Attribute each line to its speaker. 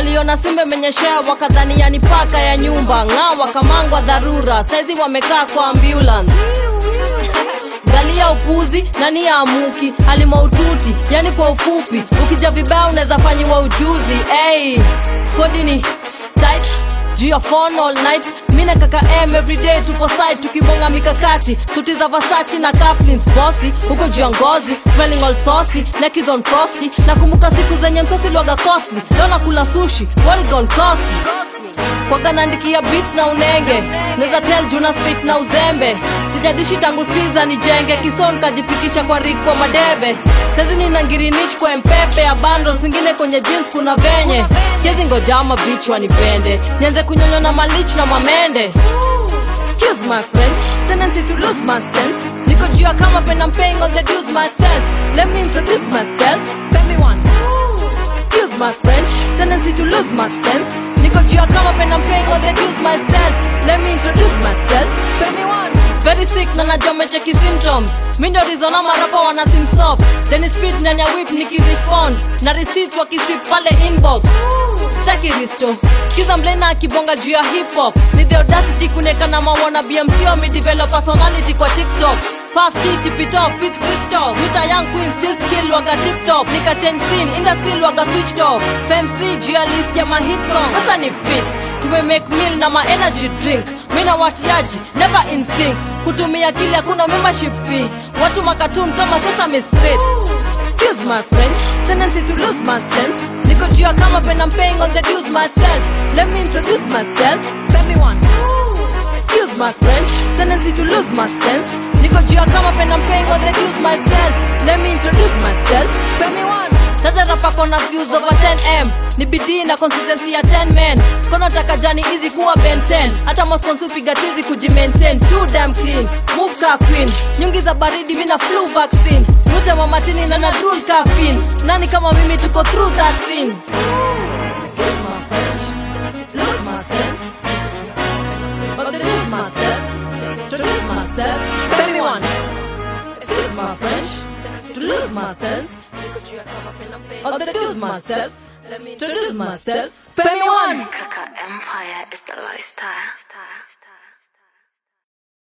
Speaker 1: Waliona simbe menyeshea wakadhani yani paka ya nyumba. Ng'aa wakamangwa dharura, saizi wamekaa kwa ambulance. Galia upuzi, nani ya amuki, hali maututi, yani kwa ufupi. Ukija vibaya unaweza fanyiwa ujuzi. Ey, skodi ni tight, juu ya phone all night. Mina kaka everyday tupo side tukibonga mikakati. Suti za Versace na Kaplins bossy, huko juu ya ngozi, smelling all saucy, neck is on frosty. Nakumbuka siku zenye msosi lwaga costly, leo nakula sushi, what it gon' cost me? Kwa ganandikia beach na unenge, neza tell juna spit na uzembe. Sijadishi tangu siza nijenge, kison kajifikisha kwa rig kwa madebe. Sezi nina ngiri niche kwa mpepe ya bundles, zingine kwenye jeans kuna venye. Siezi ngojama bitch wanipende, nianze kunyonyo na malich na mamende. Excuse my French, tendency to lose my sense. Niko jua kama pen I'm paying all the dues myself. Let me introduce myself, pay me one. Excuse my French, tendency to lose my sense. Niko jua kama pen I'm paying all the dues myself. Let me introduce myself, pay me one. Very sick na najua mecheki symptoms. Mindo rizona marapa wana simsop. Then speed nyanya whip nikirespond. Na receipt wakisip pale inbox. Staki risto, kiza mblena akibonga juu ya hip hop. Ni the audacity kuneka na mawana BMC wa me-develop personality kwa TikTok. Fast hit, tip it off, fit crystal. Mita young queen, still skill waga tip-top. Nika change scene, industry waga switched off. FMC, juu ya list ya ma hit song. Asa ni fit, tume make meal na ma energy drink. Mina watiaji, never in sync. Kutumia kili hakuna membership fee. Watu makatun kama Sesame Street. Excuse my French, tendency to lose my sense. Niko jua kama pen I'm paying all the dues myself. Let me introduce myself, pay me one. Excuse my French, tendency to lose my sense. Niko jua kama pen I'm paying all the dues myself. Let me introduce myself, pay me one. Taja rapa kona views over 10M. Ni bidii na consistency ya 10 men. Kono taka jani easy kuwa Ben 10. Hata mosponsu piga tizi kujimaintain. Too damn clean, move ka queen. Nyungi za baridi mina flu vaccine. Mute mamatini na na drool caffeine. Nani kama mimi tuko through that scene. Lose my French, lose my sense. But they lose myself, introduce myself, pay me one. Excuse my French, to lose my sense. Or to lose myself, let me introduce myself, pay me one.
Speaker 2: Kaka Empire is the lifestyle.